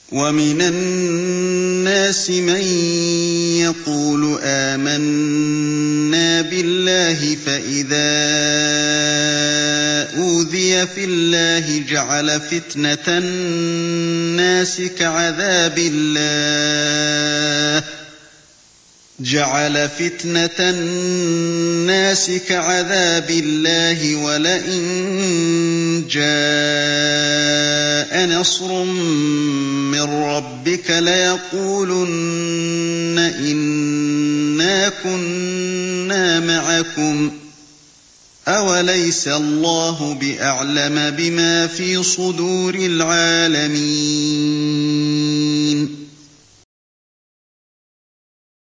وَمِنَ النَّاسِ مَن يَقُولُ آمَنَّا بِاللَّهِ فَإِذَا أُوذِيَ فِي اللَّهِ جَعَلَ فِتْنَةَ النَّاسِ كَعَذَابِ اللَّهِ وَلَئِن جَاءَ نَصْرٌ مِّن رَّبِّكَ لَيَقُولُنَّ إِنَّا كُنَّا مَعَكُمْ ۚ أَوَلَيْسَ اللَّهُ بِأَعْلَمَ بِمَا فِي صُدُورِ الْعَالَمِينَ